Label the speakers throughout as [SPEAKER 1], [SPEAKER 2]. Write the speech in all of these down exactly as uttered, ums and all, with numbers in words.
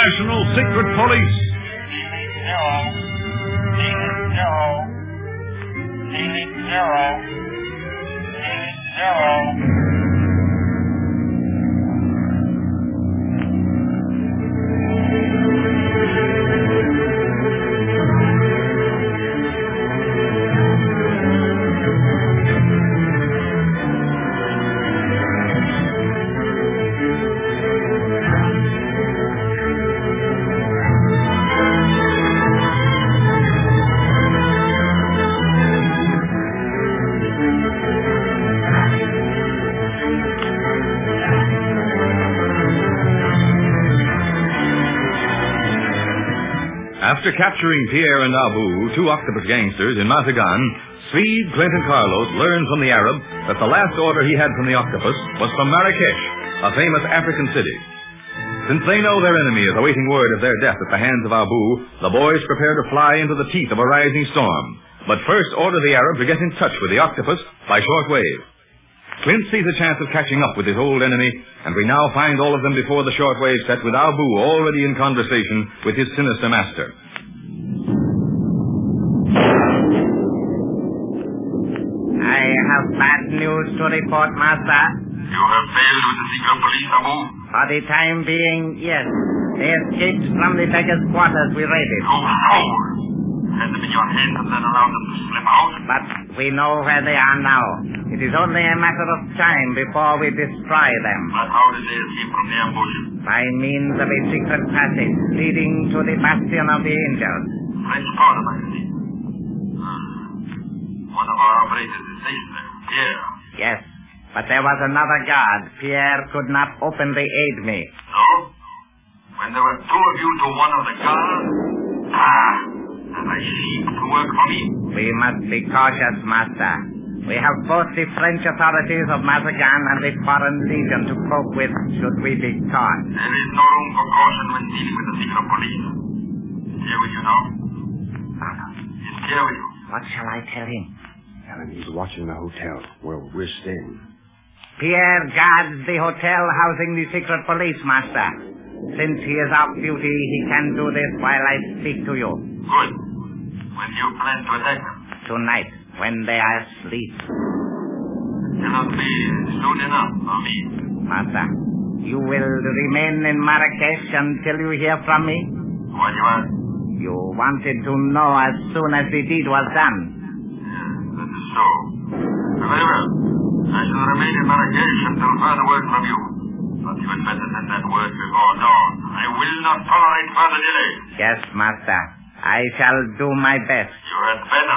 [SPEAKER 1] International Secret Police.
[SPEAKER 2] Zero. Zero. Zero. Zero.
[SPEAKER 1] After capturing Pierre and Abu, two octopus gangsters, in Mazagan, Speed, Clint, and Carlos learned from the Arab that the last order he had from the octopus was from Marrakesh, a famous African city. Since they know their enemy is awaiting word of their death at the hands of Abu, the boys prepare to fly into the teeth of a rising storm. But first order the Arab to get in touch with the octopus by shortwave. Clint sees a chance of catching up with his old enemy, and we now find all of them before the shortwave set with Abu already in conversation with his sinister master.
[SPEAKER 3] I have bad news to report, Master.
[SPEAKER 2] You have failed with the secret police, Abu?
[SPEAKER 3] For the time being, yes. They escaped from the beggar's quarters we raided.
[SPEAKER 2] You fool! Had them in your hand and then allowed them to slip out?
[SPEAKER 3] But we know where they are now. It is only a matter of time before we destroy them.
[SPEAKER 2] But how did they escape from the ambush?
[SPEAKER 3] By means of a secret passage leading to the Bastion of the Angels.
[SPEAKER 2] French powder, I see. One of our operators is safe there, Pierre.
[SPEAKER 3] Yes, but there was another guard. Pierre could not openly aid me.
[SPEAKER 2] So? When there were two of you to one of the guards? Ah! And I see to work for me.
[SPEAKER 3] We must be cautious, Master. We have both the French authorities of Mazagan and the Foreign Legion to cope with should we be caught.
[SPEAKER 2] There is no room for caution when dealing with the secret police. Is Pierre with you now? Is Pierre with you?
[SPEAKER 3] What shall I tell him?
[SPEAKER 4] Tell him he's watching the hotel where we're staying.
[SPEAKER 3] Pierre guards the hotel housing the secret police, Master. Since he is off duty, he can do this while I speak to you.
[SPEAKER 2] Good. When do you plan to attack them?
[SPEAKER 3] Tonight, when they are asleep.
[SPEAKER 2] Cannot be soon enough for me.
[SPEAKER 3] Master, you will remain in Marrakesh until you hear from me?
[SPEAKER 2] What do you want?
[SPEAKER 3] You wanted to know as soon as the deed was done.
[SPEAKER 2] Yes, that is so. Very well. I shall remain in Marrakesh until further word from you. But you had better send that word before dawn. I will not tolerate further delay.
[SPEAKER 3] Yes, Master. I shall do my best.
[SPEAKER 2] You had better.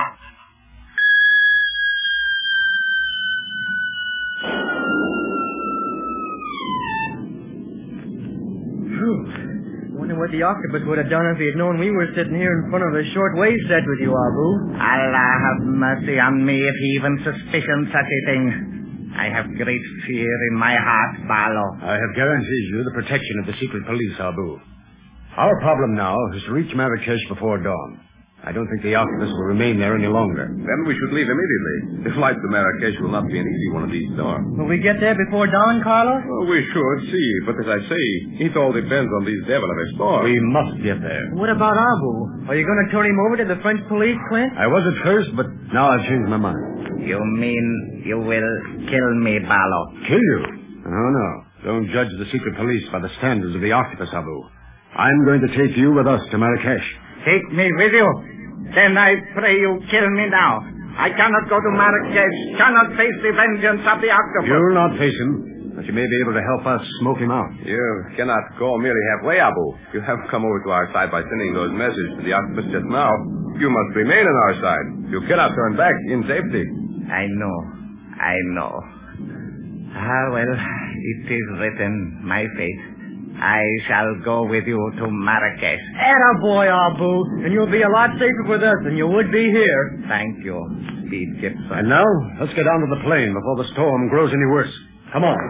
[SPEAKER 5] Phew. Wonder what the octopus would have done if he had known we were sitting here in front of a short-wave set with you, Abu.
[SPEAKER 3] Allah have mercy on me if he even suspicions such a thing. I have great fear in my heart, Barlow.
[SPEAKER 4] I have guaranteed you the protection of the secret police, Abu. Our problem now is to reach Marrakesh before dawn. I don't think the octopus will remain there any longer.
[SPEAKER 6] Then we should leave immediately. The flight to Marrakesh will not be an easy one of these storms.
[SPEAKER 5] Will we get there before dawn, Carlos?
[SPEAKER 6] Well, we should see, but as I say, it all depends on these devil of a storm.
[SPEAKER 4] We must get there.
[SPEAKER 5] What about Abu? Are you going to turn him over to the French police, Clint?
[SPEAKER 4] I was at first, but now I've changed my mind.
[SPEAKER 3] You mean you will kill me, Barlow?
[SPEAKER 4] Kill you? Oh, no. Don't judge the secret police by the standards of the octopus, Abu. I'm going to take you with us to Marrakesh.
[SPEAKER 3] Take me with you? Then I pray you kill me now. I cannot go to Marrakesh, cannot face the vengeance of the octopus.
[SPEAKER 4] You'll not face him, but you may be able to help us smoke him out.
[SPEAKER 6] You cannot go merely halfway, Abu. You have come over to our side by sending those messages to the octopus just now. You must remain on our side. You cannot turn back in safety.
[SPEAKER 3] I know. I know. Ah, well, it is written, my fate. I shall go with you to Marrakesh.
[SPEAKER 5] Attaboy, Abu. And you'll be a lot safer with us than you would be here.
[SPEAKER 3] Thank you, Speed Gibson.
[SPEAKER 4] And now, let's get down to the plane before the storm grows any worse. Come on.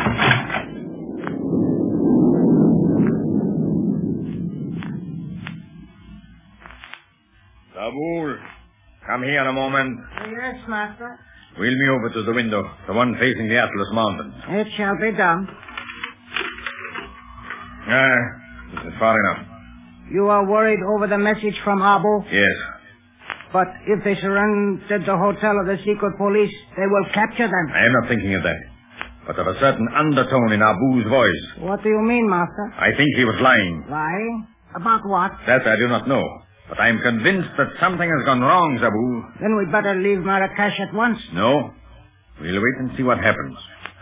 [SPEAKER 1] Saboul, come here a moment.
[SPEAKER 3] Yes, Master.
[SPEAKER 1] Wheel me over to the window, the one facing the Atlas Mountains.
[SPEAKER 3] It shall be done.
[SPEAKER 1] Ah, This is far enough.
[SPEAKER 3] You are worried over the message from Abu?
[SPEAKER 1] Yes.
[SPEAKER 3] But if they surrendered the hotel of the secret police, they will capture them.
[SPEAKER 1] I am not thinking of that. But of a certain undertone in Abu's voice.
[SPEAKER 3] What do you mean, Master?
[SPEAKER 1] I think he was lying.
[SPEAKER 3] Lying? About what?
[SPEAKER 1] That I do not know. But I am convinced that something has gone wrong, Zabu.
[SPEAKER 3] Then we'd better leave Marrakesh at once.
[SPEAKER 1] No. We'll wait and see what happens.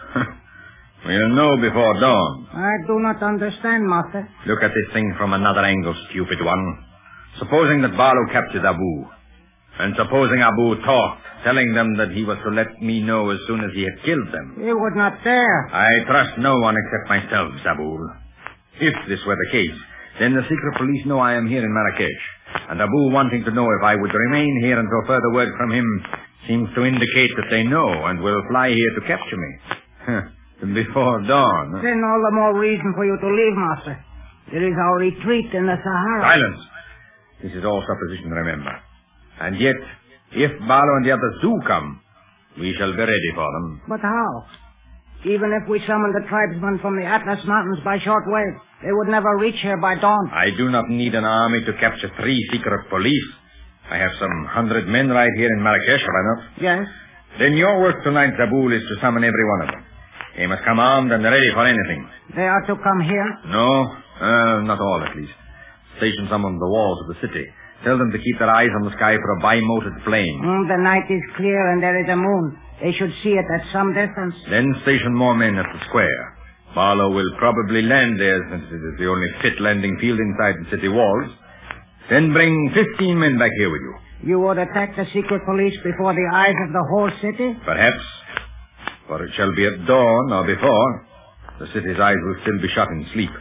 [SPEAKER 1] We'll know before dawn.
[SPEAKER 3] I do not understand, Master.
[SPEAKER 1] Look at this thing from another angle, stupid one. Supposing that Barlow captured Abu, and supposing Abu talked, telling them that he was to let me know as soon as he had killed them.
[SPEAKER 3] He would not dare.
[SPEAKER 1] I trust no one except myself, Zabul. If this were the case, then the secret police know I am here in Marrakesh, and Abu wanting to know if I would remain here until further word from him seems to indicate that they know and will fly here to capture me. Before dawn.
[SPEAKER 3] Then all the more reason for you to leave, Master. There is our retreat in the Sahara.
[SPEAKER 1] Silence. This is all supposition, remember. And yet, if Barlow and the others do come, we shall be ready for them.
[SPEAKER 3] But how? Even if we summon the tribesmen from the Atlas Mountains by shortwave, they would never reach here by dawn.
[SPEAKER 1] I do not need an army to capture three secret police. I have some hundred men right here in Marrakesh, have I not?
[SPEAKER 3] Yes.
[SPEAKER 1] Then your work tonight, Zabul, is to summon every one of them. They must come armed and ready for anything.
[SPEAKER 3] They are to come here?
[SPEAKER 1] No, uh, not all at least. Station some on the walls of the city. Tell them to keep their eyes on the sky for a bi-moted plane.
[SPEAKER 3] Mm, the night is clear and there is a moon. They should see it at some distance.
[SPEAKER 1] Then station more men at the square. Barlow will probably land there since it is the only fit landing field inside the city walls. Then bring fifteen men back here with you.
[SPEAKER 3] You would attack the secret police before the eyes of the whole city?
[SPEAKER 1] Perhaps. For it shall be at dawn or before. The city's eyes will still be shut in sleep.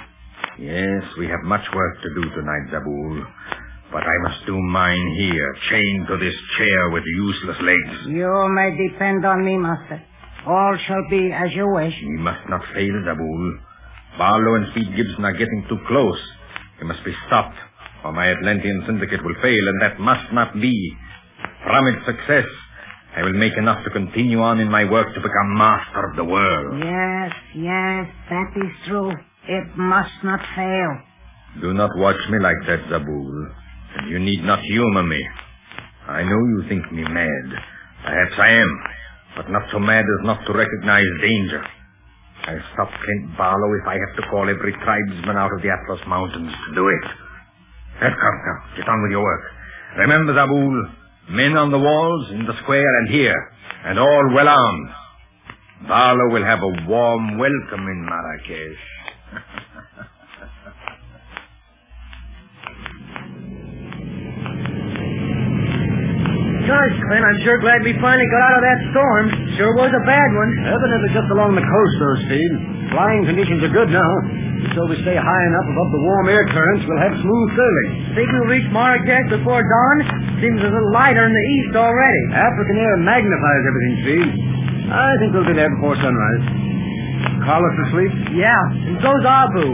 [SPEAKER 1] Yes, we have much work to do tonight, Zabul. But I must do mine here, chained to this chair with useless legs.
[SPEAKER 3] You may depend on me, Master. All shall be as you wish.
[SPEAKER 1] We must not fail, Zabul. Barlow and Speed Gibson are getting too close. They must be stopped, or my Atlantean syndicate will fail, and that must not be. From its success, I will make enough to continue on in my work to become master of the world.
[SPEAKER 3] Yes, yes, that is true. It must not fail.
[SPEAKER 1] Do not watch me like that, Zabul. And you need not humor me. I know you think me mad. Perhaps I am, but not so mad as not to recognize danger. I'll stop Clint Barlow if I have to call every tribesman out of the Atlas Mountains to do it. Now, come, come, get on with your work. Remember, Zabul, men on the walls, in the square, and here, and all well armed. Barlow will have a warm welcome in Marrakesh.
[SPEAKER 5] Gosh, Clint, I'm sure glad we finally got out of that storm. Sure was a bad one.
[SPEAKER 4] Evidently just along the coast, though, Speed. Flying conditions are good now. So we stay high enough above the warm air currents, we'll have smooth sailing.
[SPEAKER 5] Think we'll reach Marrakesh before dawn? Seems a little lighter in the east already.
[SPEAKER 4] African air magnifies everything, Speed. I think we'll be there before sunrise. Carlos asleep?
[SPEAKER 5] Yeah, and so's Abu.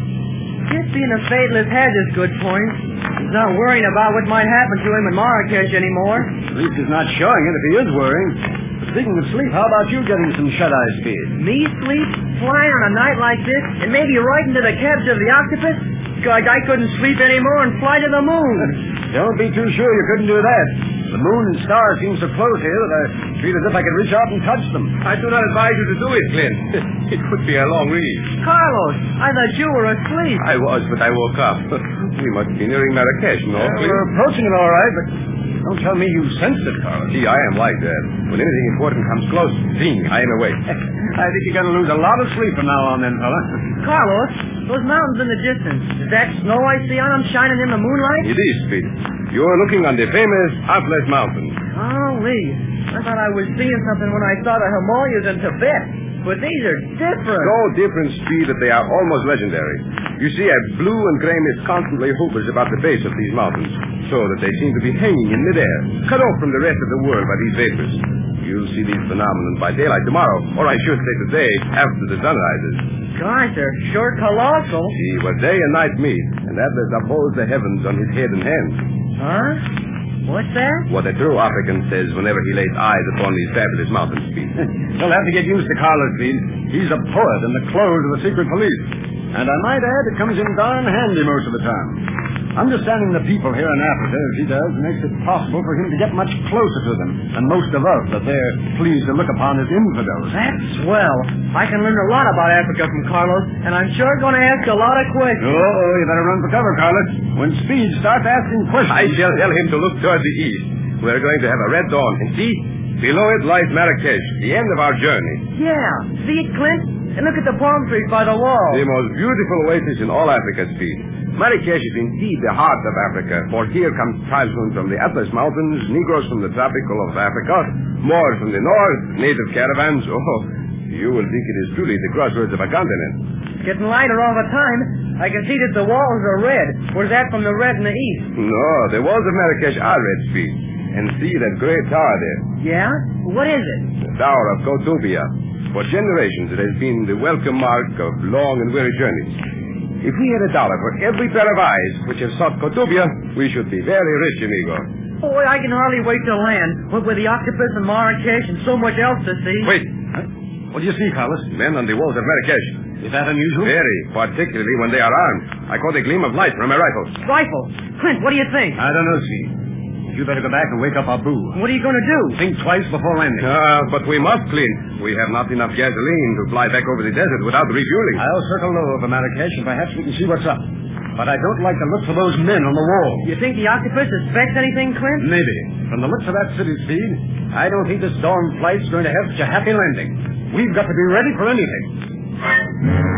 [SPEAKER 5] Just being a fatalist has its good points. He's not worrying about what might happen to him in Marrakesh anymore.
[SPEAKER 4] At least he's not showing it if he is worrying. But speaking of sleep, how about you getting some shut-eye, Speed?
[SPEAKER 5] Me sleep? Flying on a night like this? And maybe right into the cabs of the octopus? God, I couldn't sleep anymore and fly to the moon.
[SPEAKER 4] Don't be too sure you couldn't do that. The moon and stars seem so close here that I feel as if I could reach out and touch them.
[SPEAKER 6] I do not advise you to do it, Clint. It would be a long reach.
[SPEAKER 5] Carlos, I thought you were asleep.
[SPEAKER 6] I was, but I woke up. We must be nearing Marrakesh, no,
[SPEAKER 4] Well,
[SPEAKER 6] Clint?
[SPEAKER 4] we're approaching it all right, but don't tell me you sensed it, Carlos.
[SPEAKER 6] See, I am like that. When anything important comes close, zing, I am awake.
[SPEAKER 4] I think you're going to lose a lot of sleep from now on then, fella.
[SPEAKER 5] Carlos, those mountains in the distance, is that snow I see on them shining in the moonlight?
[SPEAKER 6] It is, Speed. You're looking on the famous Atlas Mountains.
[SPEAKER 5] Golly, I thought I was seeing something when I saw the Himalayas in Tibet. But these are different.
[SPEAKER 6] So different, Speed, that they are almost legendary. You see, a blue and gray mist constantly hovers about the base of these mountains, so that they seem to be hanging in midair, cut off from the rest of the world by these vapors. You'll see these phenomena by daylight tomorrow, or I should say today, after the sun rises.
[SPEAKER 5] Gosh, they're sure colossal.
[SPEAKER 6] See, where day and night meet, and Atlas upholds the heavens on his head and hands.
[SPEAKER 5] Huh? What's that?
[SPEAKER 6] What a true African says whenever he lays eyes upon these fabulous mountains, Speed.
[SPEAKER 4] You'll have to get used to Carlos, Speed. He's a poet in the clothes of the secret police. And I might add, it comes in darn handy most of the time. Understanding the people here in Africa as he does makes it possible for him to get much closer to them than most of us that they're pleased to look upon as infidels.
[SPEAKER 5] That's swell. I can learn a lot about Africa from Carlos, and I'm sure going to ask a lot of questions.
[SPEAKER 4] Oh, you better run for cover, Carlos. When Speed starts asking questions...
[SPEAKER 6] I shall tell him to look toward the east. We're going to have a red dawn. And see, below it lies Marrakesh, the end of our journey.
[SPEAKER 5] Yeah. See it, Clint? And look at the palm trees by the wall.
[SPEAKER 6] The most beautiful oasis in all Africa, Speed. Marrakesh is indeed the heart of Africa, for here come tribesmen from the Atlas Mountains, Negroes from the tropical of Africa, Moors from the north, native caravans. Oh, you will think it is truly the crossroads of a continent.
[SPEAKER 5] It's getting lighter all the time. I can see that the walls are red. Where's that from the red in the east?
[SPEAKER 6] No, the walls of Marrakesh are red, Speed. And see that great tower there.
[SPEAKER 5] Yeah? What is it?
[SPEAKER 6] The Tower of Kotubia. For generations, it has been the welcome mark of long and weary journeys. If we had a dollar for every pair of eyes which have sought Kotubia, we should be very rich, amigo.
[SPEAKER 5] Boy, I can hardly wait to land. What with the octopus and Marrakesh and so much else to see.
[SPEAKER 6] Wait.
[SPEAKER 4] Huh? What do you see, Carlos?
[SPEAKER 6] Men on the walls of Marrakesh.
[SPEAKER 4] Is that unusual?
[SPEAKER 6] Very, particularly when they are armed. I caught a gleam of light from a rifle.
[SPEAKER 5] Rifle? Clint, what do you think?
[SPEAKER 4] I don't know, Steve. You better go back and wake up Abu.
[SPEAKER 5] What are you going to do?
[SPEAKER 4] Think twice before landing.
[SPEAKER 6] Ah, uh, but we must, Clint. We have not enough gasoline to fly back over the desert without refueling.
[SPEAKER 4] I'll circle low over Marrakesh and perhaps we can see what's up. But I don't like the looks of those men on the wall.
[SPEAKER 5] You think the octopus suspects anything, Clint?
[SPEAKER 4] Maybe. From the looks of that city, Speed, I don't think this dawn flight's going to have such a happy landing. We've got to be ready for anything.